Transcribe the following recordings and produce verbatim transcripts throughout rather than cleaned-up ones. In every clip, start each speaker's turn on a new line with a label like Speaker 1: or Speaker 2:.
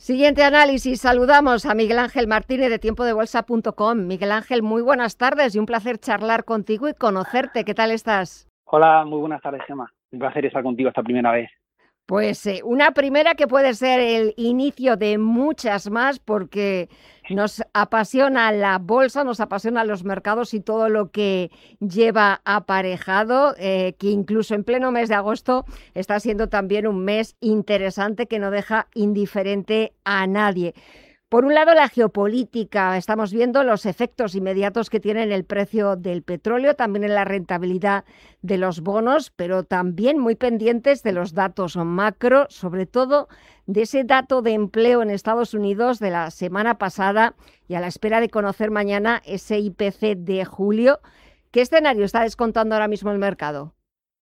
Speaker 1: Siguiente análisis. Saludamos a Miguel Ángel Martínez de tiempo de bolsa punto com. Miguel Ángel, muy buenas tardes y un placer charlar contigo y conocerte. ¿Qué tal estás?
Speaker 2: Hola, muy buenas tardes, Gemma. Un placer estar contigo esta primera vez.
Speaker 1: Pues eh, una primera que puede ser el inicio de muchas más, porque nos apasiona la bolsa, nos apasiona los mercados y todo lo que lleva aparejado, eh, que incluso en pleno mes de agosto está siendo también un mes interesante que no deja indiferente a nadie. Por un lado, la geopolítica. Estamos viendo los efectos inmediatos que tiene en el precio del petróleo, también en la rentabilidad de los bonos, pero también muy pendientes de los datos macro, sobre todo de ese dato de empleo en Estados Unidos de la semana pasada y a la espera de conocer mañana ese I P C de julio. ¿Qué escenario está descontando ahora mismo el mercado?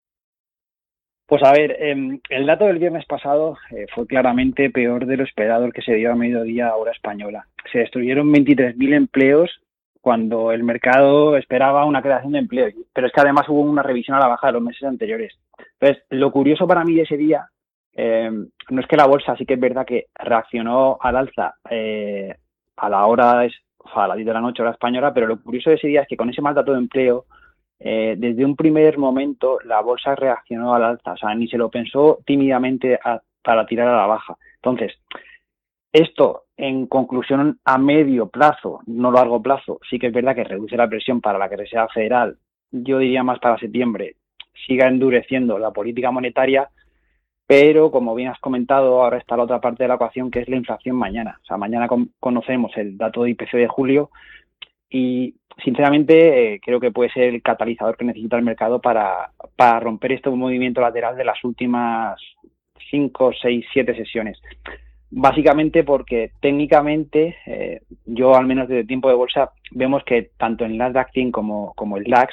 Speaker 2: Pues a ver, eh, el dato del viernes pasado eh, fue claramente peor de lo esperado, el que se dio a mediodía hora española. Se destruyeron veintitrés mil empleos cuando el mercado esperaba una creación de empleo, pero es que además hubo una revisión a la baja de los meses anteriores. Entonces, lo curioso para mí de ese día eh, no es que la bolsa sí que es verdad que reaccionó al alza eh, a la hora, a las diez de la noche hora española, pero lo curioso de ese día es que con ese mal dato de empleo, Eh, desde un primer momento la bolsa reaccionó al alza, o sea, ni se lo pensó tímidamente a, para tirar a la baja. Entonces, esto en conclusión a medio plazo, no largo plazo, sí que es verdad que reduce la presión para la que Reserva Federal, yo diría más para septiembre, siga endureciendo la política monetaria, pero como bien has comentado, ahora está la otra parte de la ecuación que es la inflación mañana. O sea, mañana con, conocemos el dato de I P C de julio y sinceramente eh, creo que puede ser el catalizador que necesita el mercado para, para romper este movimiento lateral de las últimas cinco, seis, siete sesiones. Básicamente porque técnicamente, eh, yo al menos desde tiempo de bolsa, vemos que tanto el Nasdaq cien como, como el DAX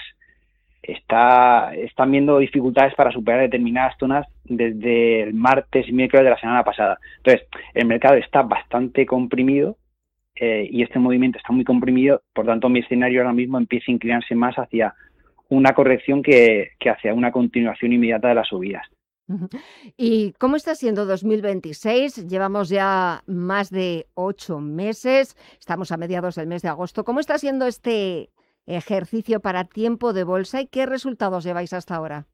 Speaker 2: está, están viendo dificultades para superar determinadas zonas desde el martes y miércoles de la semana pasada. Entonces, el mercado está bastante comprimido, Eh, y este movimiento está muy comprimido, por tanto mi escenario ahora mismo empieza a inclinarse más hacia una corrección que, que hacia una continuación inmediata de las subidas.
Speaker 1: ¿Y cómo está siendo dos mil veintiséis? Llevamos ya más de ocho meses, estamos a mediados del mes de agosto. ¿Cómo está siendo este ejercicio para tiempo de bolsa y qué resultados lleváis hasta ahora?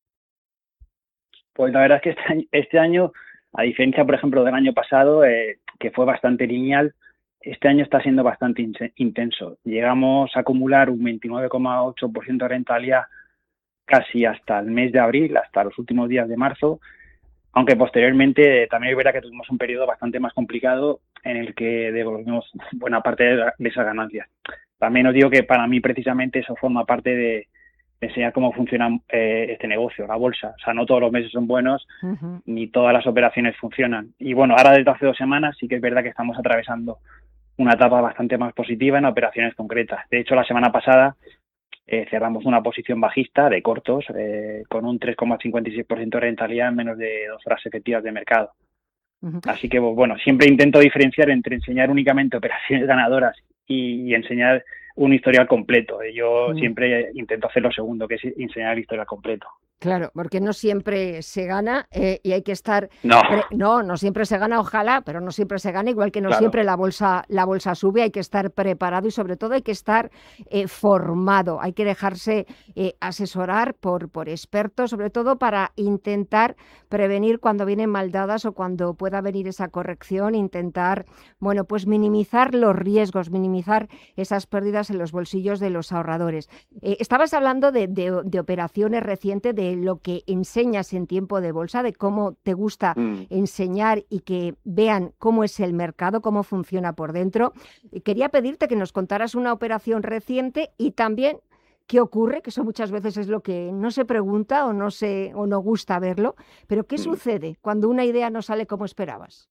Speaker 2: Pues la verdad es que este año, este año a diferencia, por ejemplo, del año pasado, eh, que fue bastante lineal, este año está siendo bastante in intenso. Llegamos a acumular un veintinueve coma ocho por ciento de rentabilidad casi hasta el mes de abril, hasta los últimos días de marzo, aunque posteriormente también es verdad que tuvimos un periodo bastante más complicado en el que devolvimos buena parte de, de esas ganancias. También os digo que para mí precisamente eso forma parte de, de enseñar cómo funciona eh, este negocio, la bolsa. O sea, no todos los meses son buenos, uh-huh, ni todas las operaciones funcionan. Y bueno, ahora desde hace dos semanas sí que es verdad que estamos atravesando una etapa bastante más positiva en operaciones concretas. De hecho, la semana pasada eh, cerramos una posición bajista de cortos eh, con un tres coma cincuenta y seis por ciento de rentabilidad en menos de dos horas efectivas de mercado. Uh-huh. Así que, bueno, siempre intento diferenciar entre enseñar únicamente operaciones ganadoras y, y enseñar un historial completo. Yo uh-huh. siempre intento hacer lo segundo, que es enseñar el historial completo.
Speaker 1: Claro, porque no siempre se gana eh, y hay que estar...
Speaker 2: No.
Speaker 1: Pre... no, no siempre se gana, ojalá, pero no siempre se gana, igual que no claro. siempre la bolsa, la bolsa sube, hay que estar preparado y sobre todo hay que estar eh, formado, hay que dejarse eh, asesorar por, por expertos, sobre todo para intentar prevenir cuando vienen maldadas o cuando pueda venir esa corrección, intentar, bueno, pues minimizar los riesgos, minimizar esas pérdidas en los bolsillos de los ahorradores. Eh, estabas hablando de, de, de operaciones recientes, de lo que enseñas en tiempo de bolsa, de cómo te gusta mm. enseñar y que vean cómo es el mercado, cómo funciona por dentro. Quería pedirte que nos contaras una operación reciente y también qué ocurre, que eso muchas veces es lo que no se pregunta o no, se, o no gusta verlo, pero ¿qué mm. sucede cuando una idea no sale como esperabas?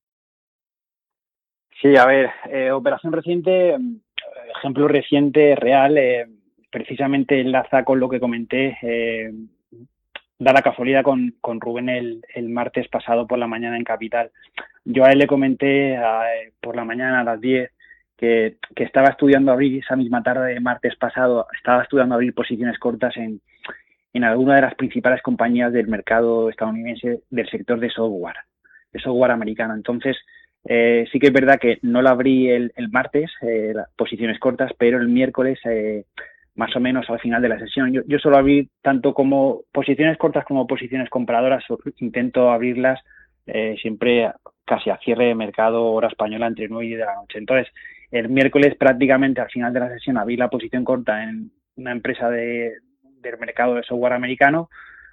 Speaker 2: Sí, a ver, eh, operación reciente, ejemplo reciente, real, eh, precisamente enlaza con lo que comenté, eh, da la casualidad con, con Rubén el, el martes pasado por la mañana en Capital. Yo a él le comenté a, por la mañana a las diez que, que estaba estudiando abrir esa misma tarde, martes pasado, estaba estudiando abrir posiciones cortas en, en alguna de las principales compañías del mercado estadounidense del sector de software, de software americano. Entonces, Eh, sí que es verdad que no la abrí el, el martes, eh, las posiciones cortas, pero el miércoles, eh, más o menos al final de la sesión, yo, yo solo abrí tanto como posiciones cortas como posiciones compradoras, intento abrirlas eh, siempre casi a cierre de mercado, hora española, entre nueve y diez de la noche. Entonces, el miércoles prácticamente al final de la sesión abrí la posición corta en una empresa de, del mercado de software americano,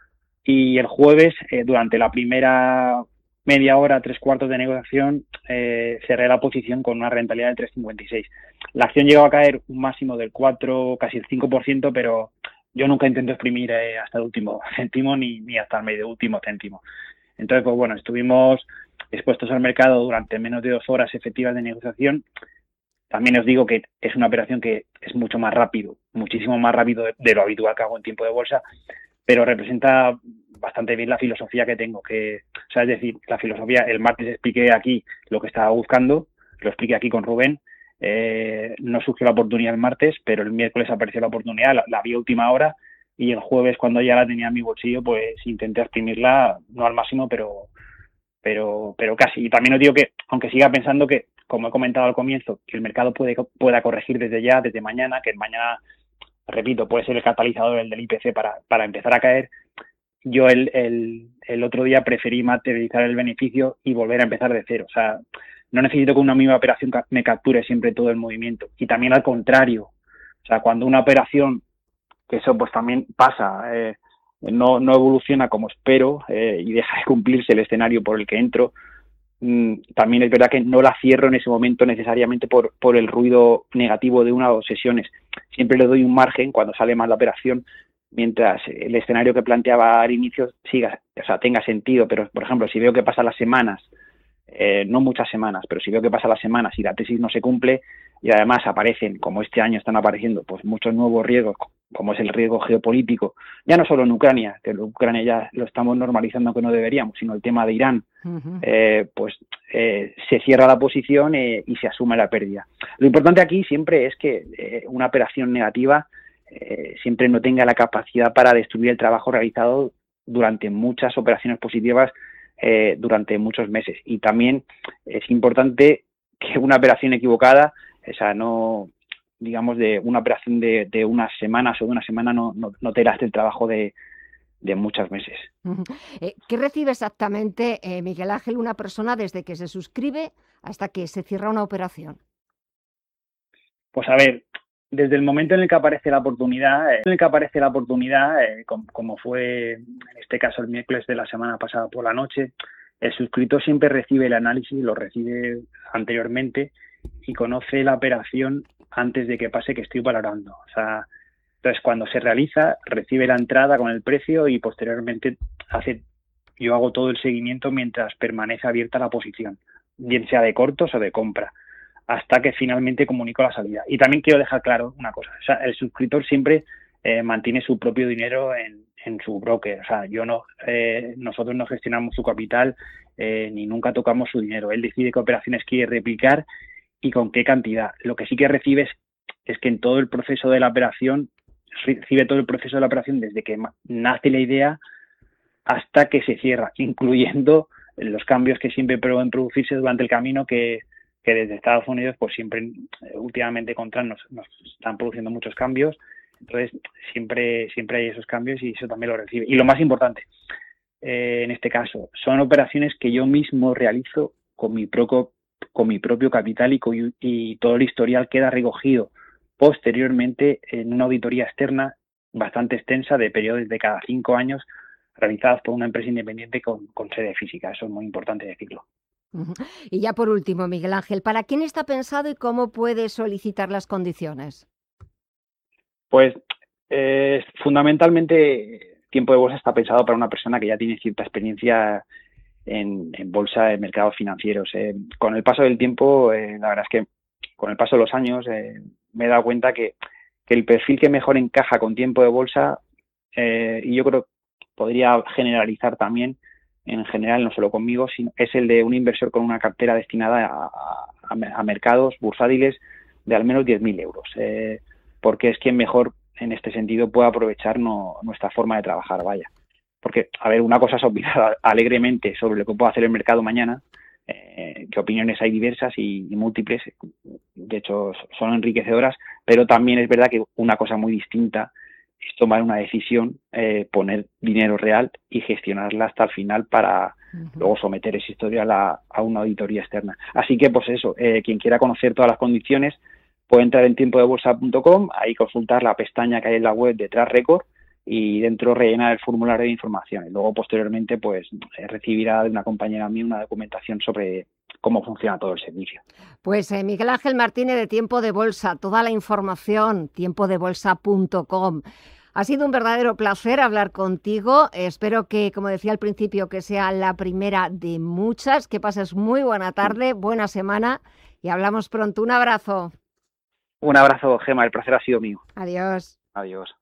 Speaker 2: y el jueves, eh, durante la primera media hora, tres cuartos de negociación, eh, cerré la posición con una rentabilidad de tres coma cincuenta y seis. La acción llegó a caer un máximo del cuatro, casi el cinco por ciento, pero yo nunca intento exprimir eh, hasta el último céntimo ni, ni hasta el medio último céntimo. Entonces, pues bueno, estuvimos expuestos al mercado durante menos de dos horas efectivas de negociación. También os digo que es una operación que es mucho más rápido, muchísimo más rápido de, de lo habitual que hago en tiempo de bolsa, pero representa bastante bien la filosofía que tengo, que, o sea, es decir, la filosofía, el martes expliqué aquí lo que estaba buscando, lo expliqué aquí con Rubén, eh, no surgió la oportunidad el martes, pero el miércoles apareció la oportunidad, la, la vi a última hora, y el jueves, cuando ya la tenía en mi bolsillo, pues intenté exprimirla, no al máximo, pero pero pero casi. Y también os digo que, aunque siga pensando que, como he comentado al comienzo, que el mercado puede pueda corregir desde ya, desde mañana, que mañana, repito, puede ser el catalizador el del I P C para, para empezar a caer, yo el, el, el otro día preferí materializar el beneficio y volver a empezar de cero. O sea, no necesito que una misma operación me capture siempre todo el movimiento. Y también al contrario, o sea, cuando una operación, que eso pues también pasa, eh, no, no evoluciona como espero eh, y deja de cumplirse el escenario por el que entro, mmm, también es verdad que no la cierro en ese momento necesariamente por, por el ruido negativo de una o dos sesiones. Siempre le doy un margen cuando sale mal la operación, mientras el escenario que planteaba al inicio siga, o sea, tenga sentido. Pero, por ejemplo, si veo que pasan las semanas, eh, no muchas semanas, pero si veo que pasan las semanas y la tesis no se cumple, y además aparecen, como este año están apareciendo, pues muchos nuevos riesgos, como es el riesgo geopolítico, ya no solo en Ucrania, que en Ucrania ya lo estamos normalizando aunque no deberíamos, sino el tema de Irán, uh-huh. eh, pues eh, se cierra la posición eh, y se asume la pérdida. Lo importante aquí siempre es que eh, una operación negativa eh, siempre no tenga la capacidad para destruir el trabajo realizado durante muchas operaciones positivas eh, durante muchos meses. Y también es importante que una operación equivocada, o sea, no, digamos, de una operación de, de unas semanas o de una semana no, no, no te lastre el trabajo de, de muchos meses.
Speaker 1: Uh-huh. Eh, ¿Qué recibe exactamente, eh, Miguel Ángel, una persona desde que se suscribe hasta que se cierra una operación?
Speaker 2: Pues a ver, desde el momento en el que aparece la oportunidad, eh, en el que aparece la oportunidad, eh, como, como fue en este caso el miércoles de la semana pasada por la noche, el suscriptor siempre recibe el análisis, lo recibe anteriormente y conoce la operación antes de que pase que estoy valorando. O sea, entonces cuando se realiza, recibe la entrada con el precio y posteriormente hace, yo hago todo el seguimiento mientras permanece abierta la posición, bien sea de cortos o de compra, hasta que finalmente comunico la salida. Y también quiero dejar claro una cosa, o sea, el suscriptor siempre eh, mantiene su propio dinero en, en su broker. O sea, yo no, eh, nosotros no gestionamos su capital eh, ni nunca tocamos su dinero. Él decide qué operaciones quiere replicar y con qué cantidad. Lo que sí que recibe es, es que en todo el proceso de la operación, recibe todo el proceso de la operación desde que nace la idea hasta que se cierra, incluyendo los cambios que siempre pueden producirse durante el camino, que, que desde Estados Unidos pues siempre, últimamente contra nos, nos están produciendo muchos cambios. Entonces siempre, siempre hay esos cambios y eso también lo recibe. Y lo más importante, eh, en este caso, son operaciones que yo mismo realizo con mi propio con mi propio capital y, con, y todo el historial queda recogido posteriormente en una auditoría externa bastante extensa de periodos de cada cinco años realizadas por una empresa independiente con, con sede física. Eso es muy importante decirlo.
Speaker 1: Uh-huh. Y ya por último, Miguel Ángel, ¿para quién está pensado y cómo puede solicitar las condiciones?
Speaker 2: Pues eh, fundamentalmente Tiempo de Bolsa está pensado para una persona que ya tiene cierta experiencia En, en bolsa, en mercados financieros. Eh, con el paso del tiempo, eh, la verdad es que con el paso de los años eh, me he dado cuenta que, que el perfil que mejor encaja con Tiempo de Bolsa, eh, y yo creo que podría generalizar también, en general, no solo conmigo, sino es el de un inversor con una cartera destinada a, a, a mercados bursátiles de al menos diez mil euros, eh, porque es quien mejor en este sentido puede aprovechar no, nuestra forma de trabajar, vaya. Porque, a ver, una cosa es opinar alegremente sobre lo que puede hacer el mercado mañana eh, que opiniones hay diversas y, y múltiples, de hecho son enriquecedoras, pero también es verdad que una cosa muy distinta es tomar una decisión, eh, poner dinero real y gestionarla hasta el final para uh-huh. luego someter esa historia a, la, a una auditoría externa. Así que, pues eso, eh, quien quiera conocer todas las condiciones puede entrar en tiempo de bolsa punto com, ahí consultar la pestaña que hay en la web de Track Record y dentro rellenar el formulario de información. Y luego, posteriormente, pues recibirá de una compañera mía una documentación sobre cómo funciona todo el servicio.
Speaker 1: Pues eh, Miguel Ángel Martínez de Tiempo de Bolsa, toda la información, tiempo de bolsa punto com. Ha sido un verdadero placer hablar contigo. Espero que, como decía al principio, que sea la primera de muchas. Que pases muy buena tarde, buena semana y hablamos pronto. Un abrazo.
Speaker 2: Un abrazo, Gemma. El placer ha sido mío.
Speaker 1: Adiós.
Speaker 2: Adiós.